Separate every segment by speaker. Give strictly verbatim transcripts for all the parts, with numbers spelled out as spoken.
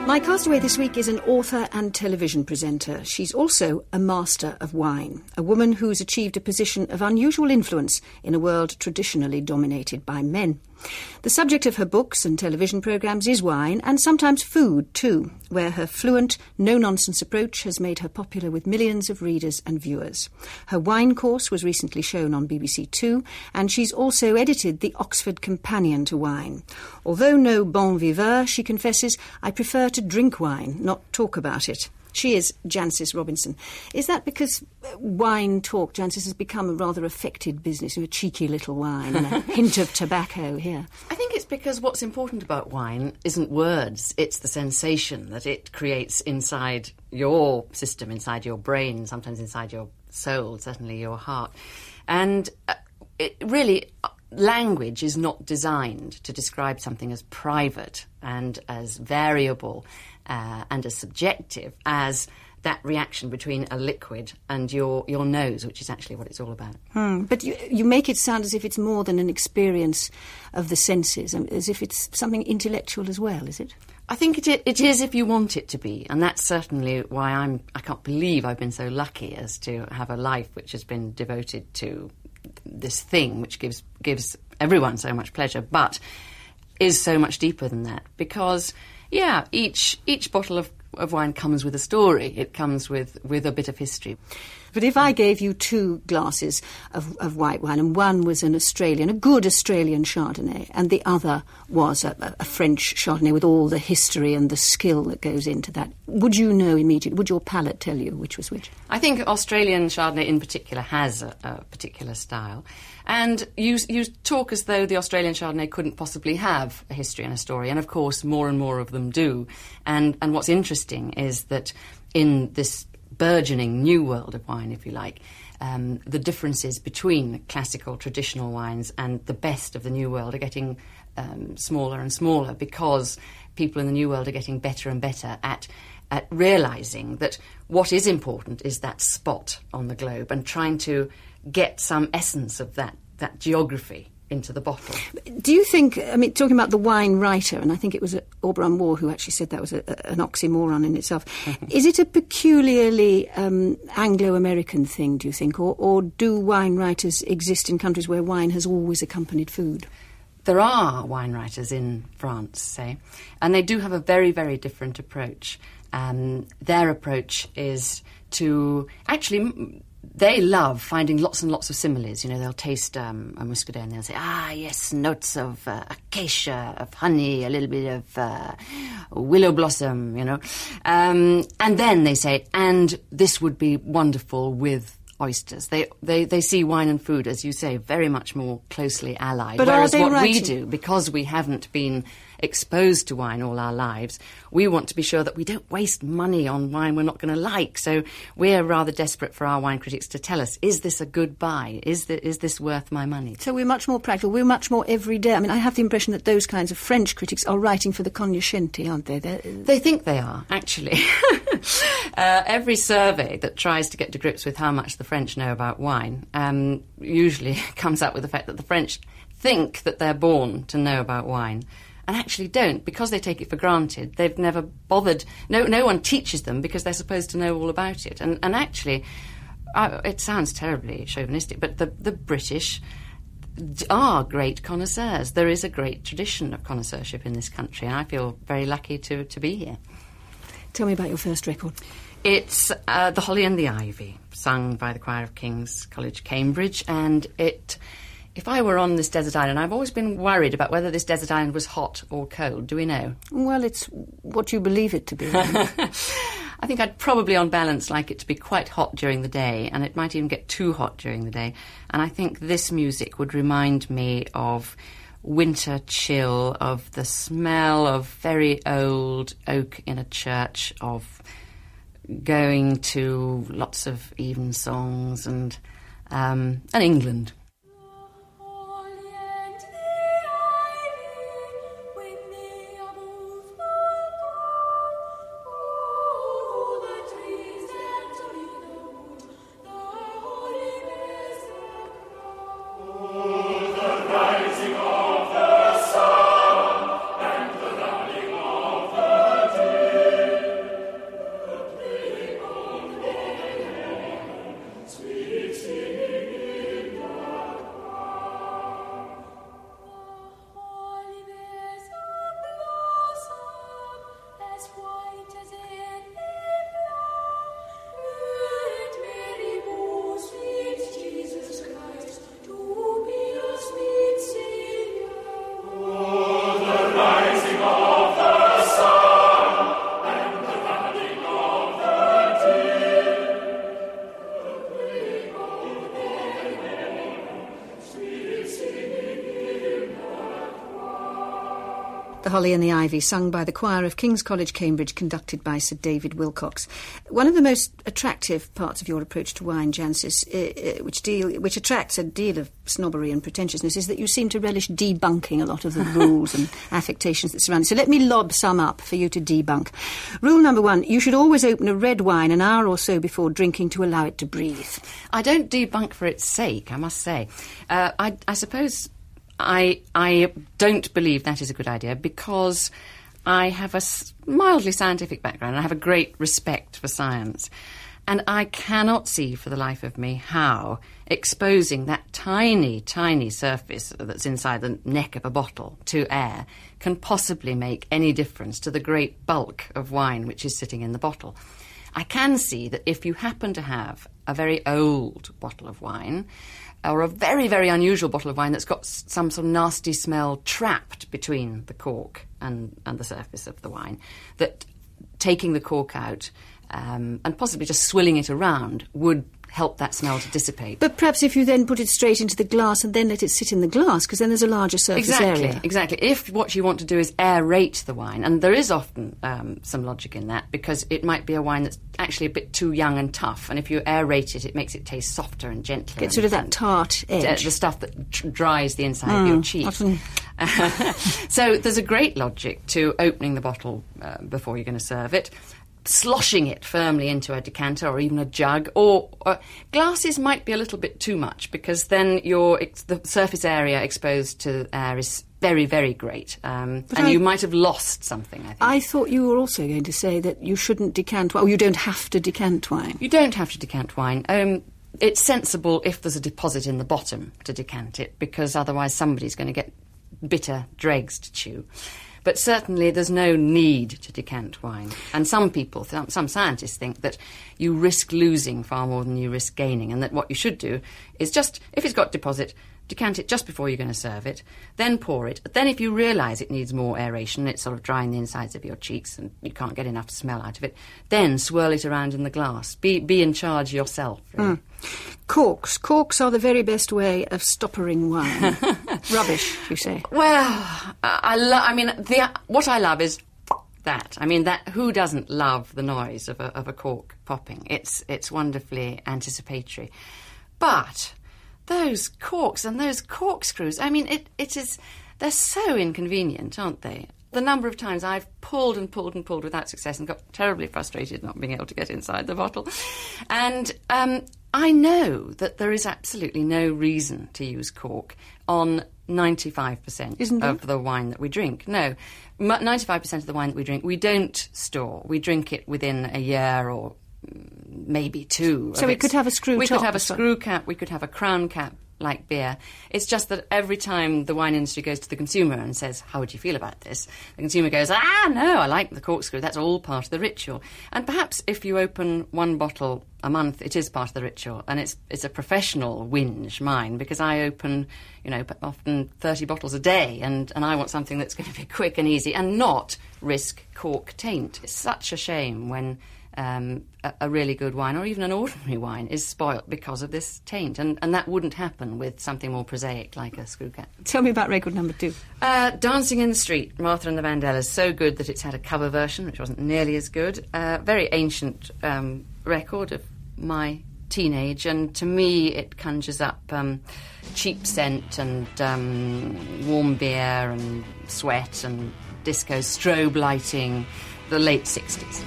Speaker 1: My castaway this week is an author and television presenter. She's also a master of wine, a woman who's achieved a position of unusual influence in a world traditionally dominated by men. The subject of her books and television programmes is wine, and sometimes food too, where her fluent, no-nonsense approach has made her popular with millions of readers and viewers. Her wine course was recently shown on B B C Two, and she's also edited the Oxford Companion to Wine. Although no bon viveur, she confesses, I prefer to drink wine, not talk about it. She is Jancis Robinson. Is that because wine talk, Jancis, has become a rather affected business, a cheeky little wine and a hint of tobacco here?
Speaker 2: I think it's because what's important about wine isn't words, it's the sensation that it creates inside your system, inside your brain, sometimes inside your soul, certainly your heart. And uh, it really... language is not designed to describe something as private and as variable uh, and as subjective as that reaction between a liquid and your, your nose, which is actually what it's all about.
Speaker 1: Hmm. But you, you make it sound as if it's more than an experience of the senses, as if it's something intellectual as well, is it?
Speaker 2: I think it, it is if you want it to be, and that's certainly why I'm, I can't believe I've been so lucky as to have a life which has been devoted to this thing which gives gives everyone so much pleasure, but is so much deeper than that. Because, yeah, each each bottle of, of wine comes with a story. It comes with, with a bit of history.
Speaker 1: But if I gave you two glasses of, of white wine, and one was an Australian, a good Australian Chardonnay, and the other was a, a French Chardonnay with all the history and the skill that goes into that, would you know immediately? Would your palate tell you which was which?
Speaker 2: I think Australian Chardonnay in particular has a, a particular style. And you, you talk as though the Australian Chardonnay couldn't possibly have a history and a story, and of course more and more of them do. And, and what's interesting is that in this burgeoning new world of wine, if you like, um, the differences between classical traditional wines and the best of the new world are getting um, smaller and smaller, because people in the new world are getting better and better at at realising that what is important is that spot on the globe and trying to get some essence of that, that geography into the bottle.
Speaker 1: Do you think, I mean, talking about the wine writer, and I think it was Auberon Waugh who actually said that was a, a, an oxymoron in itself, is it a peculiarly um, Anglo-American thing, do you think, or, or do wine writers exist in countries where wine has always accompanied food?
Speaker 2: There are wine writers in France, say, and they do have a very, very different approach. Um, their approach is to actually... They love finding lots and lots of similes. You know, they'll taste um, a muscadet and they'll say, ah, yes, notes of uh, acacia, of honey, a little bit of uh, willow blossom, you know. Um, and then they say, and this would be wonderful with oysters. They, they they see wine and food, as you say, very much more closely allied.
Speaker 1: But
Speaker 2: Whereas
Speaker 1: are they
Speaker 2: what
Speaker 1: writing?
Speaker 2: we do, because we haven't been exposed to wine all our lives, we want to be sure that we don't waste money on wine we're not going to like. So we're rather desperate for our wine critics to tell us, is this a good buy? Is, the, is this worth my money?
Speaker 1: So we're much more practical. We're much more everyday. I mean, I have the impression that those kinds of French critics are writing for the cognoscenti, aren't they? They're...
Speaker 2: They think they are, actually. uh, every survey that tries to get to grips with how much the French know about wine um, usually comes up with the fact that the French think that they're born to know about wine, and actually don't, because they take it for granted. They've never bothered. No, no one teaches them because they're supposed to know all about it. And, and actually, uh, it sounds terribly chauvinistic, but the, the British are great connoisseurs. There is a great tradition of connoisseurship in this country, and I feel very lucky to, to be here.
Speaker 1: Tell me about your first record.
Speaker 2: It's uh, The Holly and the Ivy, sung by the Choir of King's College, Cambridge, and it... If I were on this desert island, I've always been worried about whether this desert island was hot or cold. Do we know?
Speaker 1: Well, it's what you believe it to be.
Speaker 2: I think I'd probably, on balance, like it to be quite hot during the day, and it might even get too hot during the day. And I think this music would remind me of winter chill, of the smell of very old oak in a church, of going to lots of evensongs and, um, and England.
Speaker 3: Rising of the sun and the running of the deep.
Speaker 1: Holly and the Ivy, sung by the choir of King's College, Cambridge, conducted by Sir David Wilcox. One of the most attractive parts of your approach to wine, Jancis, uh, uh, which deal which attracts a deal of snobbery and pretentiousness, is that you seem to relish debunking a lot of the rules and affectations that surround it. So let me lob some up for you to debunk. Rule number one, you should always open a red wine an hour or so before drinking to allow it to breathe.
Speaker 2: I don't debunk for its sake, I must say. Uh, I, I suppose... I I don't believe that is a good idea because I have a mildly scientific background and I have a great respect for science. And I cannot see for the life of me how exposing that tiny, tiny surface that's inside the neck of a bottle to air can possibly make any difference to the great bulk of wine which is sitting in the bottle. I can see that if you happen to have a very old bottle of wine, or a very, very unusual bottle of wine that's got some sort of nasty smell trapped between the cork and, and the surface of the wine, that taking the cork out um, and possibly just swilling it around would help that smell to dissipate.
Speaker 1: But perhaps if you then put it straight into the glass and then let it sit in the glass, because then there's a larger surface
Speaker 2: exactly,
Speaker 1: area.
Speaker 2: Exactly. If what you want to do is aerate the wine, and there is often um, some logic in that, because it might be a wine that's actually a bit too young and tough, and if you aerate it, it makes it taste softer and gentler.
Speaker 1: Gets rid of that tart edge.
Speaker 2: D- the stuff that tr- dries the inside mm, of your cheek.
Speaker 1: Often.
Speaker 2: So there's a great logic to opening the bottle uh, before you're going to serve it, sloshing it firmly into a decanter or even a jug, or, or glasses might be a little bit too much because then your ex- the surface area exposed to air is very, very great, um, and I, you might have lost something, I think.
Speaker 1: I thought you were also going to say that you shouldn't decant wine, or you don't have to decant wine.
Speaker 2: You don't have to decant wine. Um, it's sensible if there's a deposit in the bottom to decant it, because otherwise somebody's going to get bitter dregs to chew. But certainly there's no need to decant wine. And some people, some scientists think that you risk losing far more than you risk gaining, and that what you should do is just, if it's got deposit, decant it just before you're going to serve it, then pour it. Then if you realise it needs more aeration, it's sort of drying the insides of your cheeks and you can't get enough smell out of it, then swirl it around in the glass. Be be in charge yourself, really. Mm.
Speaker 1: Corks. Corks are the very best way of stoppering wine. Rubbish, you say.
Speaker 2: Well, I lo- I mean, the, what I love is that. I mean, that. Who doesn't love the noise of a, of a cork popping? It's it's wonderfully anticipatory. But those corks and those corkscrews, I mean, it, it is, they're so inconvenient, aren't they? The number of times I've pulled and pulled and pulled without success and got terribly frustrated not being able to get inside the bottle. And um, I know that there is absolutely no reason to use cork on ninety-five percent
Speaker 1: Isn't there?
Speaker 2: Of the wine that we drink. No, ninety-five percent of the wine that we drink, we don't store. We drink it within a year or maybe two.
Speaker 1: So we could have a screw
Speaker 2: we
Speaker 1: top.
Speaker 2: We could have a screw cap, we could have a crown cap like beer. It's just that every time the wine industry goes to the consumer and says, how would you feel about this? The consumer goes, ah, no, I like the corkscrew. That's all part of the ritual. And perhaps if you open one bottle a month, it is part of the ritual. And it's it's a professional whinge, mine, because I open, you know, often thirty bottles a day, and, and I want something that's going to be quick and easy and not risk cork taint. It's such a shame when Um, a, a really good wine, or even an ordinary wine, is spoilt because of this taint. And, and that wouldn't happen with something more prosaic like a screw cap.
Speaker 1: Tell me about record number two.
Speaker 2: Uh, Dancing in the Street, Martha and the Vandellas. So good that it's had a cover version, which wasn't nearly as good. Uh, very ancient um, record of my teenage, and to me it conjures up um, cheap scent and um, warm beer and sweat and disco strobe lighting, the late sixties.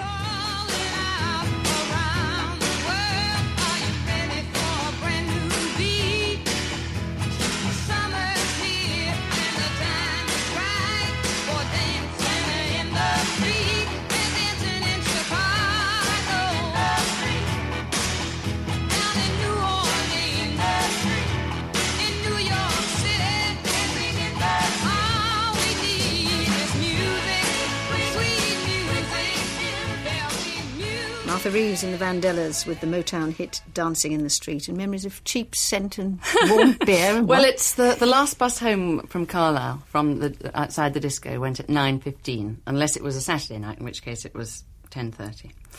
Speaker 1: Martha Reeves and the Vandellas with the Motown hit Dancing in the Street, and memories of cheap scent and warm beer. And
Speaker 2: well,
Speaker 1: what?
Speaker 2: it's the, the last bus home from Carlisle, from the outside the disco, went at nine fifteen, unless it was a Saturday night, in which case it was ten thirty.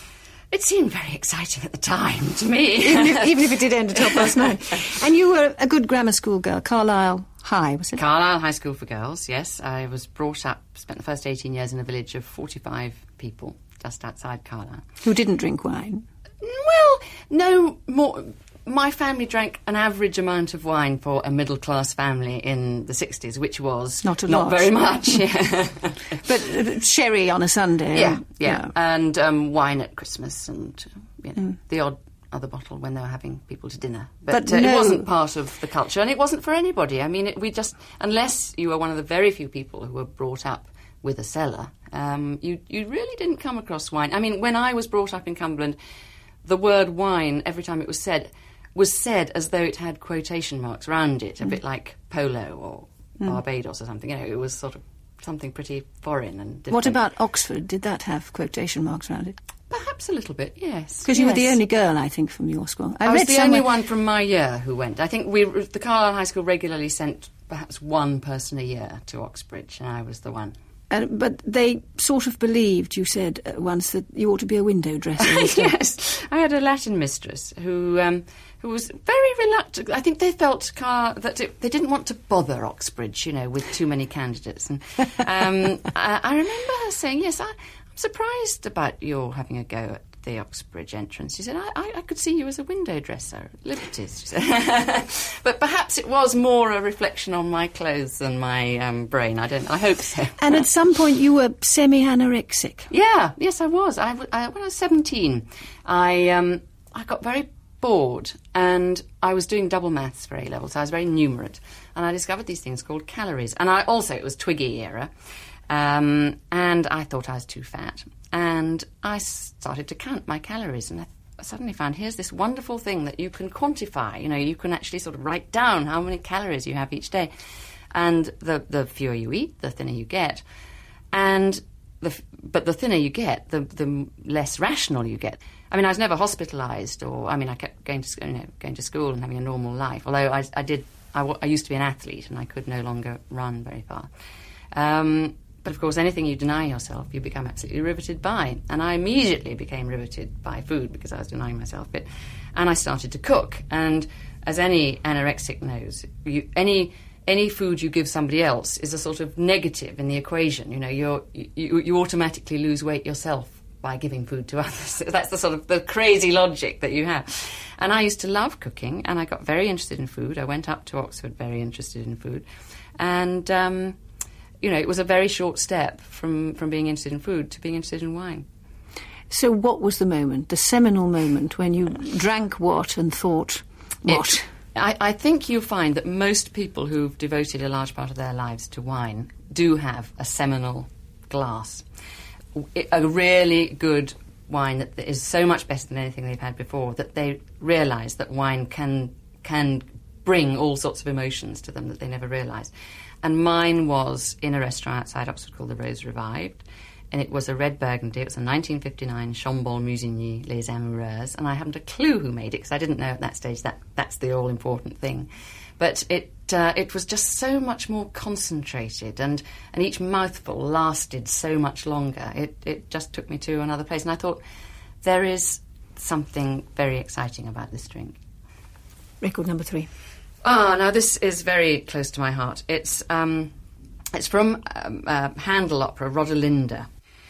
Speaker 2: It seemed very exciting at the time to me.
Speaker 1: even, if, even if it did end at half past nine. And you were a good grammar school girl, Carlisle High, was it?
Speaker 2: Carlisle High School for Girls, yes. I was brought up, spent the first eighteen years in a village of forty-five people just outside Carlisle.
Speaker 1: Who didn't drink wine?
Speaker 2: Well, no more. My family drank an average amount of wine for a middle-class family in the sixties, which was
Speaker 1: not a
Speaker 2: not
Speaker 1: lot.
Speaker 2: very much. Yeah.
Speaker 1: But uh, sherry on a Sunday.
Speaker 2: Yeah, yeah, yeah. And um, wine at Christmas and you know, mm. the odd other bottle when they were having people to dinner. But,
Speaker 1: but
Speaker 2: uh,
Speaker 1: no.
Speaker 2: it wasn't part of the culture, and it wasn't for anybody. I mean, it, we just, unless you were one of the very few people who were brought up with a cellar, um, you, you really didn't come across wine. I mean, when I was brought up in Cumberland, the word wine, every time it was said, was said as though it had quotation marks around it, a mm. bit like polo or mm. Barbados or something. You know, it was sort of something pretty foreign and different.
Speaker 1: What about Oxford? Did that have quotation marks around it?
Speaker 2: Perhaps a little bit, yes.
Speaker 1: Because you
Speaker 2: yes.
Speaker 1: were the only girl, I think, from your school. I,
Speaker 2: I
Speaker 1: read
Speaker 2: was the
Speaker 1: somewhere...
Speaker 2: only one from my year who went. I think we, the Carlisle High School regularly sent perhaps one person a year to Oxbridge, and I was the one.
Speaker 1: Uh, but they sort of believed, you said uh, once, that you ought to be a window dresser.
Speaker 2: Yes. I had a Latin mistress who um, who was very reluctant. I think they felt car- that it, they didn't want to bother Oxbridge, you know, with too many candidates. And um, I, I remember her saying, yes, I, I'm surprised about your having a go at the Oxbridge entrance. She said, I, I, I could see you as a window dresser at Liberty's, she said. But perhaps it was more a reflection on my clothes than my um, brain. I don't. I hope so.
Speaker 1: And at some point you were semi-anorexic.
Speaker 2: Yeah, yes, I was. I, I, when I was seventeen, I um, I got very bored, and I was doing double maths for A levels. So I was very numerate, and I discovered these things called calories. And I also, it was Twiggy era, um, and I thought I was too fat. And I started to count my calories, and I suddenly found here's this wonderful thing that you can quantify. You know, you can actually sort of write down how many calories you have each day. And the, the fewer you eat, the thinner you get. And the, but the thinner you get, the, the less rational you get. I mean, I was never hospitalised, or, I mean, I kept going to, you know, going to school and having a normal life. Although I, I did, I, I used to be an athlete, and I could no longer run very far. Um... But, of course, anything you deny yourself, you become absolutely riveted by. And I immediately became riveted by food because I was denying myself it. And I started to cook. And as any anorexic knows, you, any any food you give somebody else is a sort of negative in the equation. You know, you're, you, you automatically lose weight yourself by giving food to others. That's the sort of the crazy logic that you have. And I used to love cooking, and I got very interested in food. I went up to Oxford very interested in food. And... Um, You know, it was a very short step from, from being interested in food to being interested in wine.
Speaker 1: So what was the moment, the seminal moment, when you drank what and thought what?
Speaker 2: It, I, I think you'll find that most people who've devoted a large part of their lives to wine do have a seminal glass. A really good wine that is so much better than anything they've had before, that they realise that wine can can bring all sorts of emotions to them that they never realised. And mine was in a restaurant outside Oxford called the Rose Revived, and it was a red Burgundy. It was a nineteen fifty-nine Chambol Musigny Les Amoureuses, and I hadn't a clue who made it because I didn't know at that stage that that's the all-important thing. But it uh, it was just so much more concentrated, and, and each mouthful lasted so much longer. It it just took me to another place, and I thought, there is something very exciting about this drink.
Speaker 1: Record number three.
Speaker 2: Ah, now this is very close to my heart. It's um, it's from um, uh, Handel opera Rodelinda.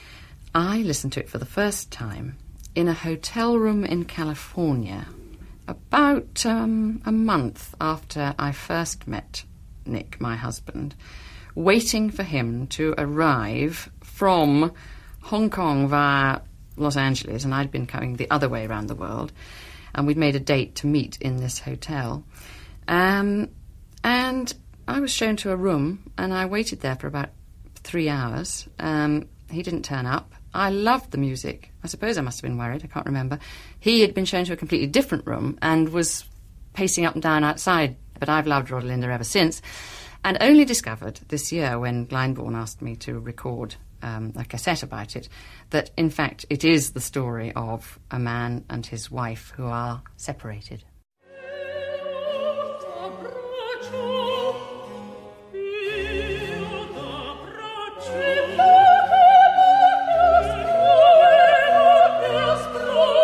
Speaker 2: I listened to it for the first time in a hotel room in California about um, a month after I first met Nick, my husband, waiting for him to arrive from Hong Kong via Los Angeles, and I'd been coming the other way around the world, and we'd made a date to meet in this hotel. Um, and I was shown to a room, and I waited there for about three hours. Um, he didn't turn up. I loved the music. I suppose I must have been worried. I can't remember. He had been shown to a completely different room and was pacing up and down outside. But I've loved Rodelinda ever since, and only discovered this year when Glyndebourne asked me to record um, a cassette about it, that in fact it is the story of a man and his wife who are separated.
Speaker 3: Oh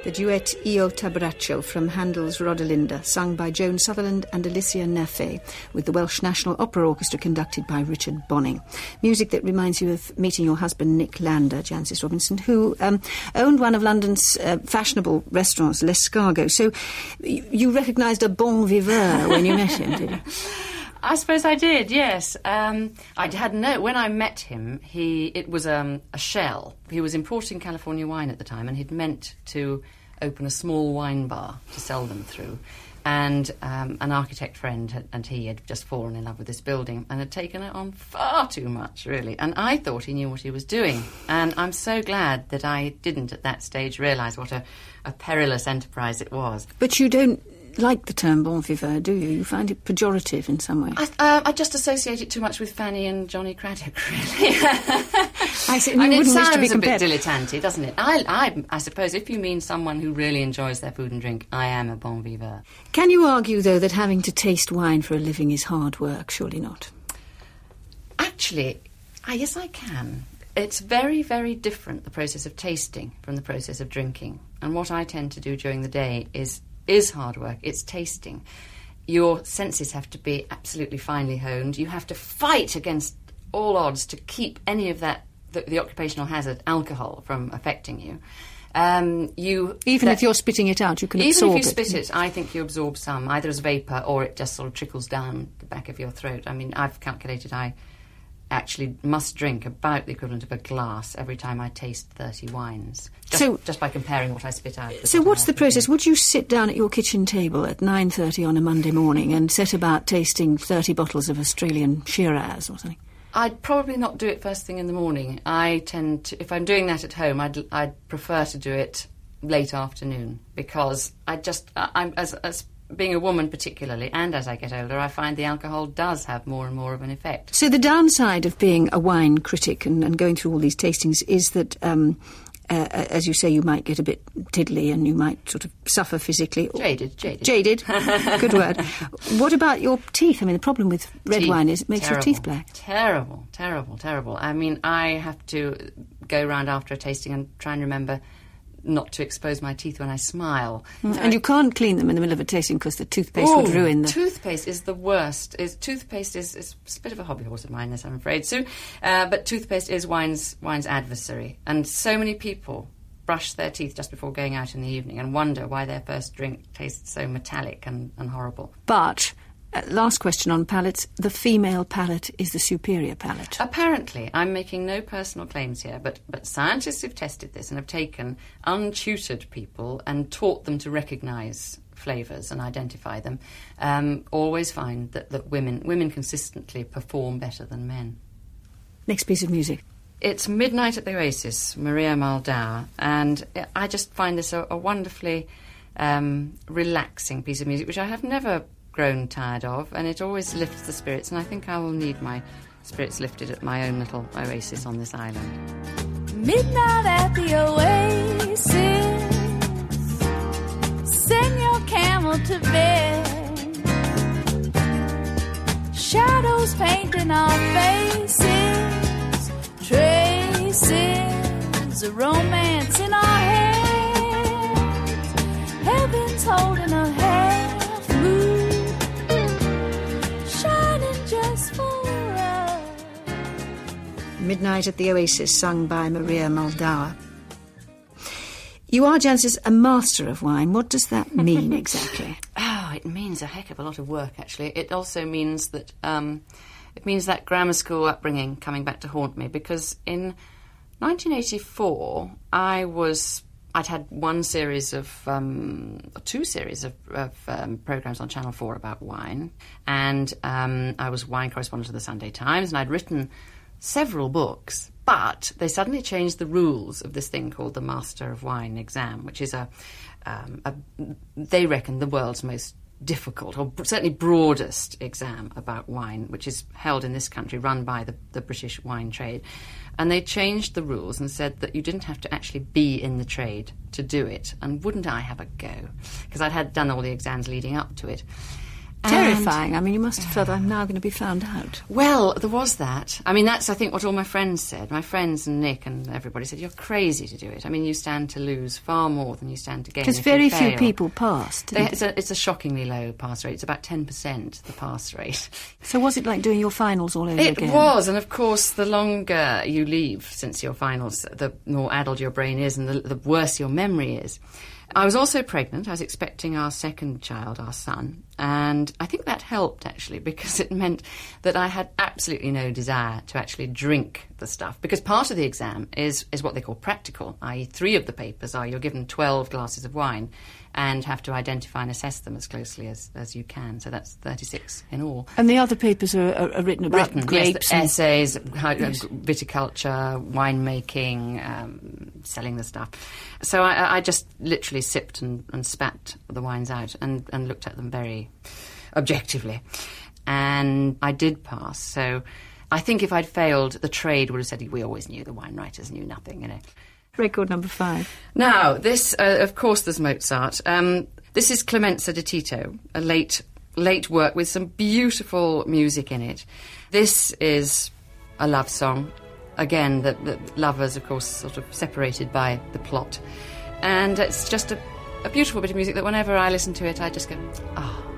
Speaker 1: The duet Io t'abbraccio from Handel's Rodelinda, sung by Joan Sutherland and Alicia Naffey, with the Welsh National Opera Orchestra conducted by Richard Bonning. Music that reminds you of meeting your husband Nick Lander, Jancis Robinson, who um, owned one of London's uh, fashionable restaurants, L'Escargot. So y- you recognised a bon viveur when you met him, did you?
Speaker 2: I suppose I did, yes. Um, I had no... When I met him, he it was um, a shell. He was importing California wine at the time, and he'd meant to open a small wine bar to sell them through. And um, an architect friend had, and he had just fallen in love with this building and had taken it on far too much, really. And I thought he knew what he was doing. And I'm so glad that I didn't at that stage realise what a, a perilous enterprise it was.
Speaker 1: But you don't like the term bon viveur, do you? You find it pejorative in some way.
Speaker 2: I, uh, I just associate it too much with Fanny and Johnny Craddock, really.
Speaker 1: I see,
Speaker 2: and
Speaker 1: you
Speaker 2: it
Speaker 1: wouldn't
Speaker 2: sounds
Speaker 1: wish to be
Speaker 2: a
Speaker 1: compared.
Speaker 2: bit dilettante, doesn't it? I, I, I suppose if you mean someone who really enjoys their food and drink, I am a bon viveur.
Speaker 1: Can you argue, though, that having to taste wine for a living is hard work? Surely not.
Speaker 2: Actually, I, yes, I can. It's very, very different, the process of tasting from the process of drinking. And what I tend to do during the day is is hard work. It's tasting. Your senses have to be absolutely finely honed. You have to fight against all odds to keep any of that, the, the occupational hazard, alcohol, from affecting you. Um, you
Speaker 1: even
Speaker 2: that,
Speaker 1: if you're spitting it out, you can
Speaker 2: even
Speaker 1: absorb it.
Speaker 2: Even if you spit it, I think you absorb some, either as vapour or it just sort of trickles down the back of your throat. I mean, I've calculated I actually must drink about the equivalent of a glass every time I taste thirty wines, just,
Speaker 1: so,
Speaker 2: just by comparing what I spit out.
Speaker 1: So what's the process?
Speaker 2: Drink.
Speaker 1: Would you sit down at your kitchen table at nine thirty on a Monday morning and set about tasting thirty bottles of Australian Shiraz or something?
Speaker 2: I'd probably not do it first thing in the morning. I tend to, if I'm doing that at home, I'd, I'd prefer to do it late afternoon, because I just, I'm as, as being a woman particularly, and as I get older, I find the alcohol does have more and more of an effect.
Speaker 1: So the downside of being a wine critic and, and going through all these tastings is that, um, uh, as you say, you might get a bit tiddly and you might sort of suffer physically.
Speaker 2: Jaded, jaded.
Speaker 1: Jaded, good word. What about your teeth? I mean, the problem with red
Speaker 2: teeth,
Speaker 1: wine is it makes
Speaker 2: terrible,
Speaker 1: your teeth black.
Speaker 2: Terrible, terrible, terrible. I mean, I have to go round after a tasting and try and remember not to expose my teeth when I smile.
Speaker 1: Mm. And you can't clean them in the middle of a tasting because the toothpaste
Speaker 2: Ooh,
Speaker 1: would ruin them.
Speaker 2: Toothpaste is the worst. Is Toothpaste is, is a bit of a hobby horse of mine, this I'm afraid, Sue. Uh, but toothpaste is wine's, wine's adversary. And so many people brush their teeth just before going out in the evening and wonder why their first drink tastes so metallic and, and horrible.
Speaker 1: But... Uh, last question on palates. The female palate is the superior palate.
Speaker 2: Apparently, I'm making no personal claims here, but, but scientists have tested this and have taken untutored people and taught them to recognise flavours and identify them, um, always find that, that women, women consistently perform better than men.
Speaker 1: Next piece of music.
Speaker 2: It's Midnight at the Oasis, Maria Muldaur, and I just find this a, a wonderfully um, relaxing piece of music, which I have never grown tired of, and it always lifts the spirits, and I think I will need my spirits lifted at my own little oasis on this island.
Speaker 3: Midnight at the Oasis, send your camel to bed, shadows painting our faces, traces of romance in our heads, heaven's holding a hand,
Speaker 1: Midnight at the Oasis, sung by Maria Muldaur. You are, Jancis, a master of wine. What does that mean exactly?
Speaker 2: Oh, it means a heck of a lot of work, actually. It also means that um, it means that grammar school upbringing coming back to haunt me, because in nineteen eighty-four I was I'd had one series of um, two series of, of um, programmes on Channel four about wine, and um, I was wine correspondent of the Sunday Times, and I'd written several books, but they suddenly changed the rules of this thing called the Master of Wine exam, which is a, um, a they reckon, the world's most difficult, or certainly broadest exam about wine, which is held in this country, run by the, the British wine trade. And they changed the rules and said that you didn't have to actually be in the trade to do it. And wouldn't I have a go? Because I'd had done all the exams leading up to it.
Speaker 1: Terrifying. I mean, you must have felt, I'm now going to be found out.
Speaker 2: Well, there was that. I mean, that's, I think, what all my friends said. My friends and Nick and everybody said, you're crazy to do it. I mean, you stand to lose far more than you stand to gain.
Speaker 1: Because
Speaker 2: if
Speaker 1: very
Speaker 2: you
Speaker 1: few
Speaker 2: fail.
Speaker 1: people passed.
Speaker 2: They, it's, a, it's a shockingly low pass rate. It's about ten percent, the pass rate.
Speaker 1: So was it like doing your finals all over
Speaker 2: It
Speaker 1: again?
Speaker 2: was, and of course, the longer you leave since your finals, the more addled your brain is and the, the worse your memory is. I was also pregnant. I was expecting our second child, our son, and I think that helped, actually, because it meant that I had absolutely no desire to actually drink the stuff, because part of the exam is, is what they call practical, that is three of the papers are you're given twelve glasses of wine and have to identify and assess them as closely as, as you can, so that's thirty-six in all.
Speaker 1: And the other papers are, are, are written about
Speaker 2: Written,
Speaker 1: grapes
Speaker 2: yes,
Speaker 1: and...
Speaker 2: essays, how,
Speaker 1: Yes.
Speaker 2: viticulture, winemaking, um, selling the stuff. So I, I just literally sipped and, and spat the wines out and, and looked at them very objectively. And I did pass, so I think if I'd failed, the trade would have said, we always knew, the wine writers knew nothing, you know.
Speaker 1: Record number five.
Speaker 2: Now, this, uh, of course, there's Mozart. Um, this is Clemenza di Tito, a late, late work with some beautiful music in it. This is a love song. Again, the, the lovers, of course, sort of separated by the plot. And it's just a, a beautiful bit of music that whenever I listen to it, I just go, ah. Oh.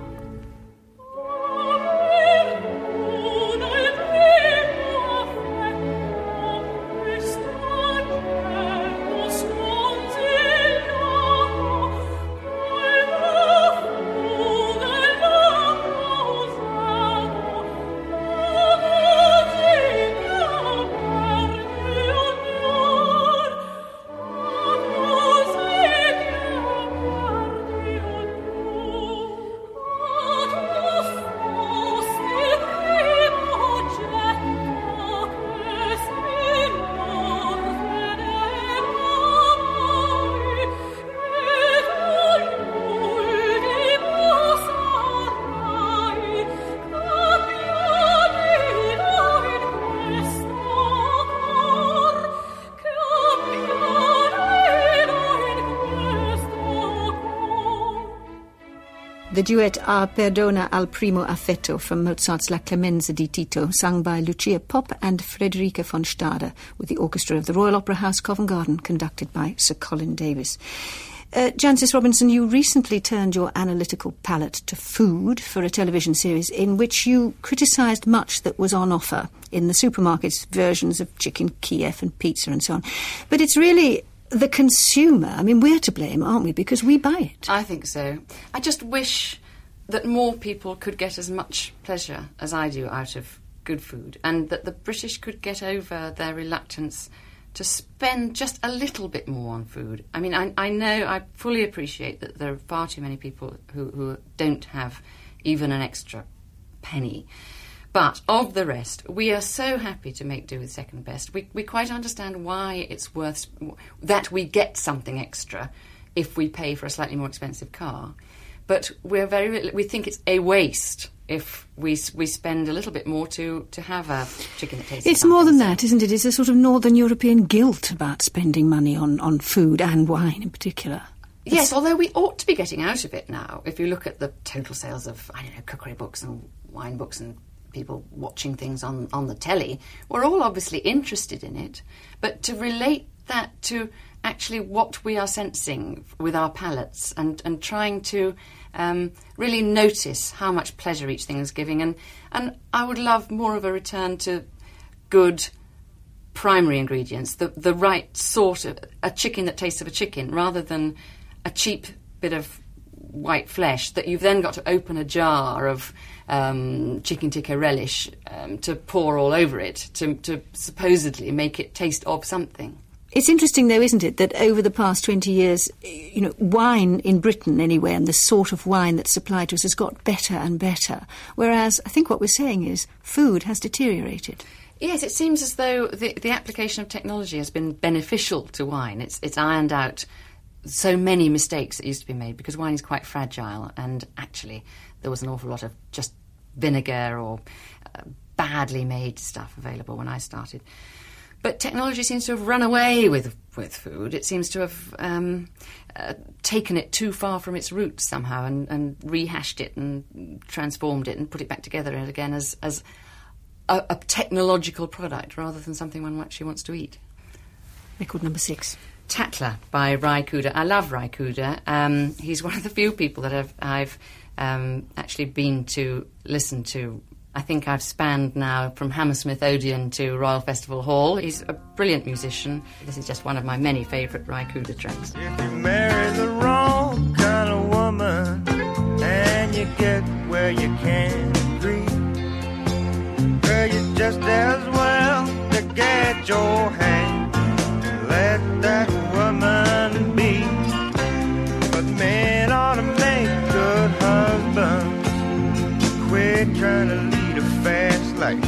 Speaker 1: The duet A Perdona al Primo Affetto from Mozart's La Clemenza di Tito, sung by Lucia Popp and Frederica von Stade, with the orchestra of the Royal Opera House, Covent Garden, conducted by Sir Colin Davis. Uh, Jancis Robinson, you recently turned your analytical palate to food for a television series in which you criticised much that was on offer in the supermarkets, versions of chicken Kiev and pizza and so on. But it's really the consumer. I mean, we're to blame, aren't we? Because we buy it.
Speaker 2: I think so. I just wish that more people could get as much pleasure as I do out of good food, and that the British could get over their reluctance to spend just a little bit more on food. I mean, I, I know, I fully appreciate that there are far too many people who, who don't have even an extra penny. But of the rest, we are so happy to make do with second best. We we quite understand why it's worth that we get something extra if we pay for a slightly more expensive car. But we're very we think it's a waste if we we spend a little bit more to, to have a chicken that tastes.
Speaker 1: It's more than that, isn't it? It's a sort of Northern European guilt about spending money on, on food and wine in particular.
Speaker 2: Yes, although we ought to be getting out of it now. If you look at the total sales of, I don't know, cookery books and wine books and people watching things on, on the telly, we're all obviously interested in it. But to relate that to actually what we are sensing with our palates and, and trying to um, really notice how much pleasure each thing is giving. And, and I would love more of a return to good primary ingredients, the, the right sort of, a chicken that tastes of a chicken, rather than a cheap bit of white flesh that you've then got to open a jar of um, chicken tikka relish um, to pour all over it to, to supposedly make it taste of something.
Speaker 1: It's interesting, though, isn't it, that over the past twenty years, you know, wine in Britain anyway, and the sort of wine that's supplied to us has got better and better, whereas I think what we're saying is food has deteriorated.
Speaker 2: Yes, it seems as though the, the application of technology has been beneficial to wine. It's, it's ironed out so many mistakes that used to be made, because wine is quite fragile, and actually there was an awful lot of just vinegar or uh, badly made stuff available when I started. But technology seems to have run away with with food. It seems to have um, uh, taken it too far from its roots somehow and, and rehashed it and transformed it and put it back together again as, as a, a technological product rather than something one actually wants to eat.
Speaker 1: Record number six.
Speaker 2: Tatler by Ry Cooder. I love Ry Cooder. Um, he's one of the few people that I've, I've um, actually been to listen to. I think I've spanned now from Hammersmith Odeon to Royal Festival Hall. He's a brilliant musician. This is just one of my many favourite Ry Cooder tracks.
Speaker 4: If you marry the wrong kind of woman and you get where you can't agree, girl, you just as well to get your hand and let that woman be. But men ought to make good husbands. Quit trying to lead a fast life,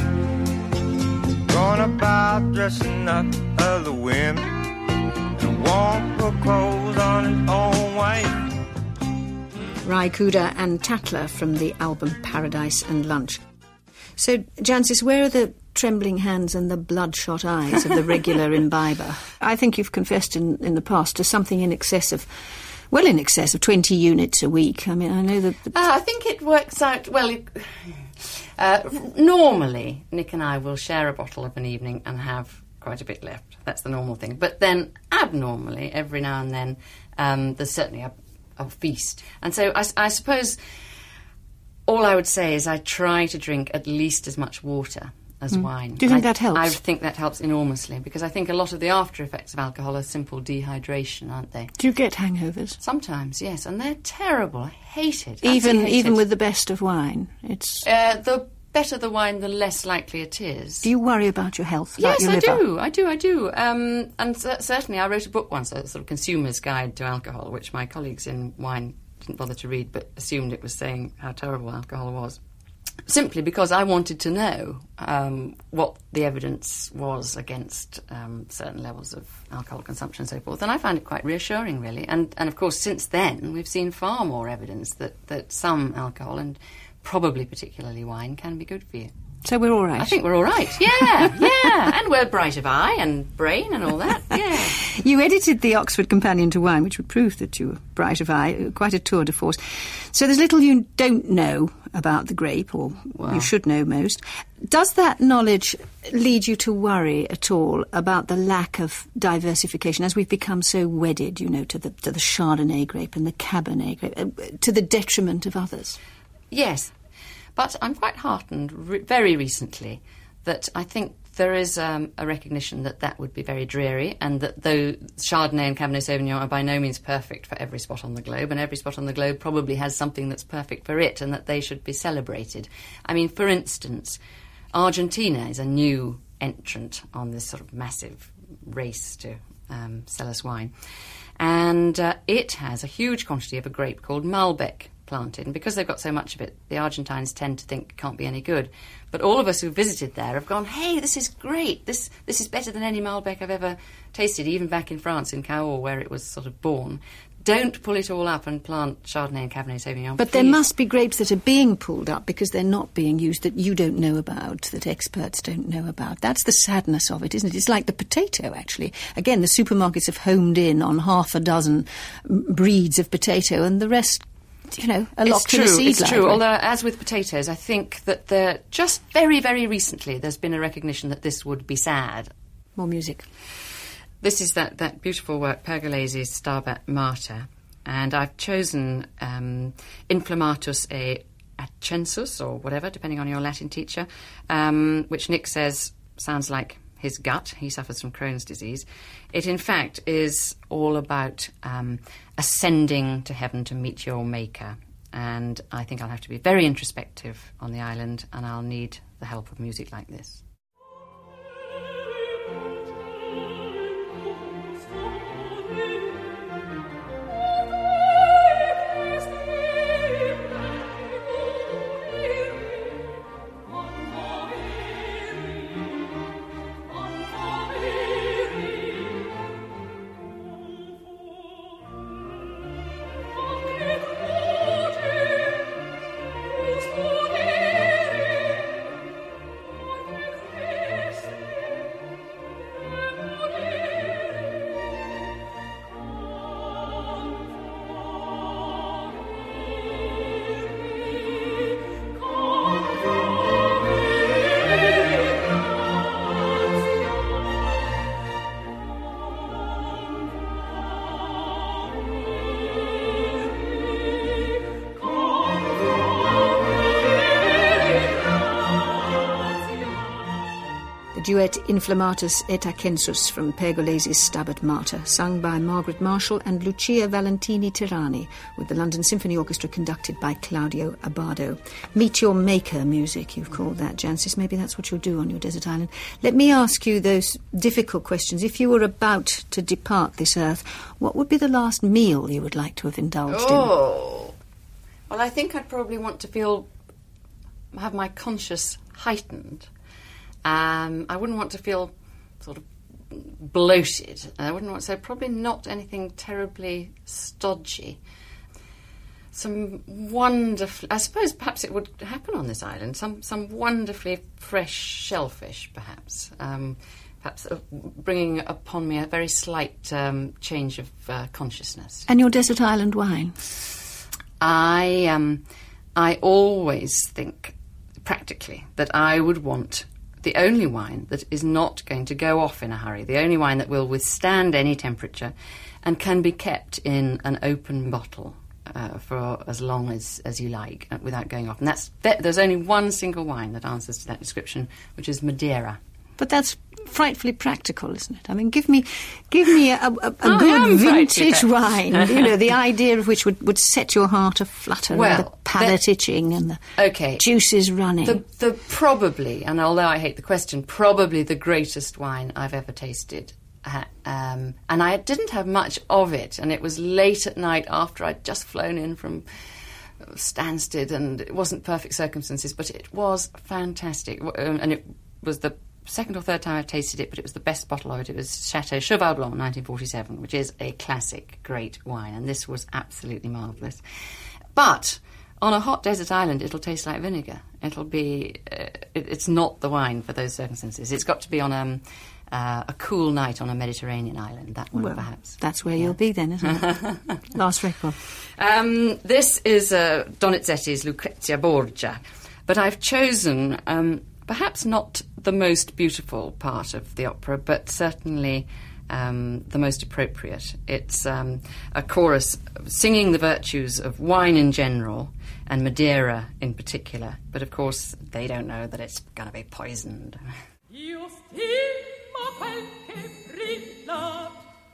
Speaker 4: going about dressing up other women and won't put clothes on his own wife.
Speaker 1: Ry Cooder and Tatler from the album Paradise and Lunch. So, Jancis, where are the trembling hands and the bloodshot eyes of the regular imbiber? I think you've confessed in, in the past to something in excess of, well, in excess of twenty units a week. I mean, I know that... The...
Speaker 2: Uh, I think it works out, well, it, uh, normally Nick and I will share a bottle of an evening and have quite a bit left. That's the normal thing. But then, abnormally, every now and then, um, there's certainly a, a feast. And so I, I suppose all I would say is I try to drink at least as much water as mm. wine.
Speaker 1: Do you think
Speaker 2: I,
Speaker 1: that helps?
Speaker 2: I think that helps enormously, because I think a lot of the after effects of alcohol are simple dehydration, aren't they?
Speaker 1: Do you get hangovers?
Speaker 2: Sometimes, yes, and they're terrible. I hate it.
Speaker 1: Even
Speaker 2: hate
Speaker 1: even
Speaker 2: it.
Speaker 1: with the best of wine? It's
Speaker 2: uh, the better the wine, the less likely it is.
Speaker 1: Do you worry about your health? About
Speaker 2: Yes,
Speaker 1: your
Speaker 2: I
Speaker 1: liver?
Speaker 2: do. I do. I do. Um, and c- certainly, I wrote a book once, a sort of consumer's guide to alcohol, which my colleagues in wine didn't bother to read, but assumed it was saying how terrible alcohol was. Simply because I wanted to know um, what the evidence was against um, certain levels of alcohol consumption and so forth. And I found it quite reassuring, really. And, and of course, since then, we've seen far more evidence that, that some alcohol, and probably particularly wine, can be good for you.
Speaker 1: So we're all right?
Speaker 2: I think we're all right, yeah, yeah. And we're bright of eye and brain and all that, yeah.
Speaker 1: You edited the Oxford Companion to Wine, which would prove that you were bright of eye, quite a tour de force. So there's little you don't know about the grape, or
Speaker 2: Wow.
Speaker 1: you should know most. Does that knowledge lead you to worry at all about the lack of diversification, as we've become so wedded, you know, to the, to the Chardonnay grape and the Cabernet grape, uh, to the detriment of others?
Speaker 2: Yes. But I'm quite heartened re- very recently that I think there is um, a recognition that that would be very dreary, and that though Chardonnay and Cabernet Sauvignon are by no means perfect for every spot on the globe, and every spot on the globe probably has something that's perfect for it, and that they should be celebrated. I mean, for instance, Argentina is a new entrant on this sort of massive race to um, sell us wine. And uh, it has a huge quantity of a grape called Malbec planted, and because they've got so much of it, the Argentines tend to think it can't be any good. But all of us who visited there have gone, hey, this is great, this this is better than any Malbec I've ever tasted, even back in France, in Cahors, where it was sort of born. Don't pull it all up and plant Chardonnay and Cabernet Sauvignon.
Speaker 1: But
Speaker 2: please.
Speaker 1: there must be grapes that are being pulled up because they're not being used, that you don't know about, that experts don't know about. That's the sadness of it, isn't it? It's like the potato, actually. Again, the supermarkets have homed in on half a dozen breeds of potato, and the rest, you know, are locked in a seed
Speaker 2: It's true,
Speaker 1: library.
Speaker 2: although as with potatoes, I think that there, just very, very recently, there's been a recognition that this would be sad.
Speaker 1: More music.
Speaker 2: This is that, that beautiful work, Pergolese's Stabat Mater, and I've chosen um, Inflammatus e Accensus, or whatever, depending on your Latin teacher, um, which Nick says sounds like his gut. He suffers from Crohn's disease. It, in fact, is all about um, ascending to heaven to meet your maker. And I think I'll have to be very introspective on the island, and I'll need the help of music like this.
Speaker 1: The duet Inflammatus et Acensus from Pergolesi's Stabat Mater, sung by Margaret Marshall and Lucia Valentini Tirani, with the London Symphony Orchestra conducted by Claudio Abbado. Meet your maker music, you've called that, Jancis. Maybe that's what you'll do on your desert island. Let me ask you those difficult questions. If you were about to depart this earth, what would be the last meal you would like to have indulged
Speaker 2: oh. in? Oh, well, I think I'd probably want to feel, have my conscience heightened. Um, I wouldn't want to feel sort of bloated. I wouldn't want to say probably not anything terribly stodgy. Some wonderful, I suppose perhaps it would happen on this island, some, some wonderfully fresh shellfish, perhaps. Um, perhaps uh, bringing upon me a very slight um, change of uh, consciousness.
Speaker 1: And your desert island wine?
Speaker 2: I, um, I always think, practically, that I would want the only wine that is not going to go off in a hurry, the only wine that will withstand any temperature and can be kept in an open bottle uh, for as long as, as you like uh, without going off. And that's there's only one single wine that answers to that description, which is Madeira.
Speaker 1: But that's frightfully practical, isn't it? I mean, give me give me a, a, a
Speaker 2: oh,
Speaker 1: good vintage wine, you know, the idea of which would, would set your heart aflutter,
Speaker 2: well,
Speaker 1: and the palate itching and the
Speaker 2: okay.
Speaker 1: juices running.
Speaker 2: The, the probably, and although I hate the question, probably the greatest wine I've ever tasted. Uh, um, and I didn't have much of it, and it was late at night after I'd just flown in from Stansted, and it wasn't perfect circumstances, but it was fantastic. And it was the second or third time I've tasted it, but it was the best bottle of it. It was Chateau Cheval Blanc nineteen forty-seven, which is a classic great wine, and this was absolutely marvellous. But on a hot desert island, it'll taste like vinegar. It'll be... Uh, it, it's not the wine for those circumstances. It's got to be on um, uh, a cool night on a Mediterranean island, that one
Speaker 1: well,
Speaker 2: perhaps.
Speaker 1: That's where
Speaker 2: yeah.
Speaker 1: you'll be then, isn't it? Last record.
Speaker 2: Um, this is uh, Donizetti's Lucrezia Borgia, but I've chosen... Um, Perhaps not the most beautiful part of the opera, but certainly um, the most appropriate. It's um, a chorus singing the virtues of wine in general and Madeira in particular. But of course, they don't know that it's going to be poisoned.
Speaker 5: Io stimo quel che brilla,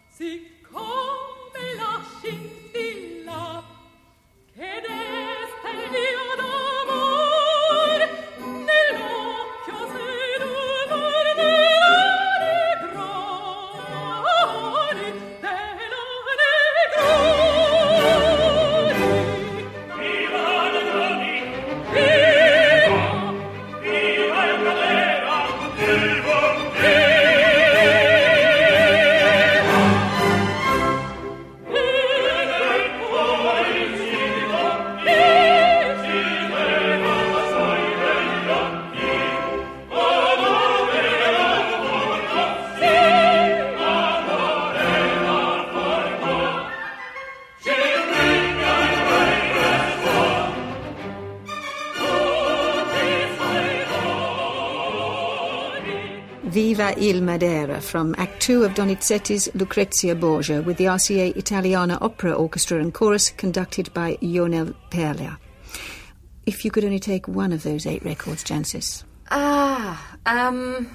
Speaker 5: siccome la scintilla, che desta io d'amor nell'occhio sedutore della negroni, della negroni. Viva la negroni! Viva! Viva il Madeira! Viva!
Speaker 1: Viva il Madeira from Act Two of Donizetti's Lucrezia Borgia with the R C A Italiana Opera Orchestra and Chorus conducted by Ionel Perla. If you could only take one of those eight records, Jancis.
Speaker 2: Ah, um...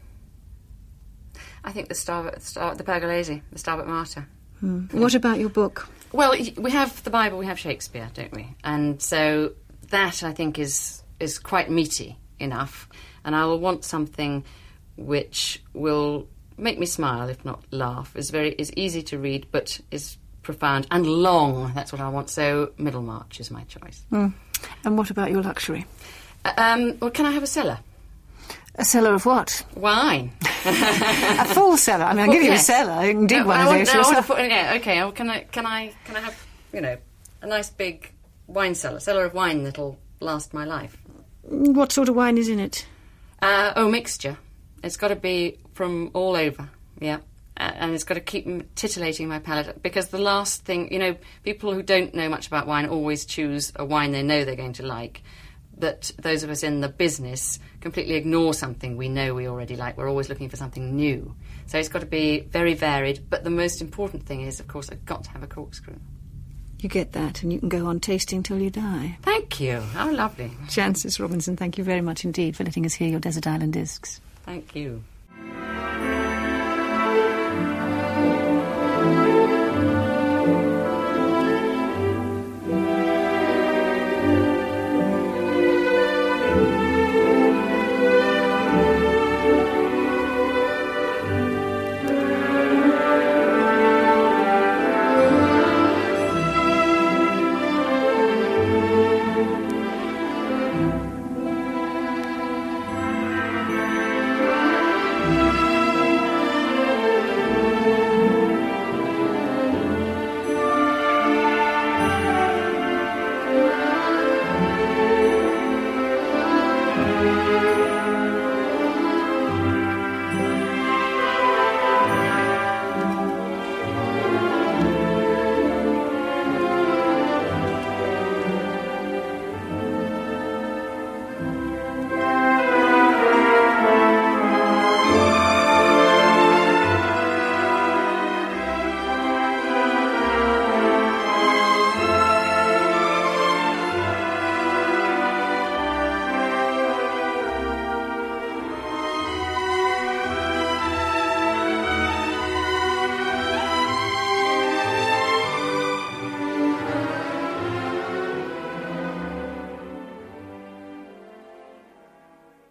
Speaker 2: I think the Star, Star, the Pergolesi, the Stabat Mater.
Speaker 1: Hmm. What about your book?
Speaker 2: Well, we have the Bible, we have Shakespeare, don't we? And so that, I think, is is quite meaty enough. And I will want something which will make me smile, if not laugh. Is very is easy to read, but is profound and long. That's what I want. So Middlemarch is my choice.
Speaker 1: Mm. And what about your luxury?
Speaker 2: Uh, um, well, can I have a cellar?
Speaker 1: A cellar of what?
Speaker 2: Wine.
Speaker 1: A full cellar. I mean, I'll
Speaker 2: well,
Speaker 1: give you
Speaker 2: yes.
Speaker 1: a cellar. You can dig
Speaker 2: no,
Speaker 1: one
Speaker 2: I
Speaker 1: of
Speaker 2: want,
Speaker 1: those
Speaker 2: no, I
Speaker 1: yourself.
Speaker 2: want to put, yeah, okay. Well, can I? Can I? Can I have? You know, a nice big wine cellar, cellar of wine that'll last my life.
Speaker 1: What sort of wine is in it?
Speaker 2: Uh, oh, mixture. It's got to be from all over, yeah. Uh, and it's got to keep m- titillating my palate, because the last thing, you know, people who don't know much about wine always choose a wine they know they're going to like. But those of us in the business completely ignore something we know we already like. We're always looking for something new. So it's got to be very varied. But the most important thing is, of course, I've got to have a corkscrew.
Speaker 1: You get that, and you can go on tasting till you die.
Speaker 2: Thank you. How lovely.
Speaker 1: Jancis Robinson, thank you very much indeed for letting us hear your Desert Island Discs.
Speaker 2: Thank you.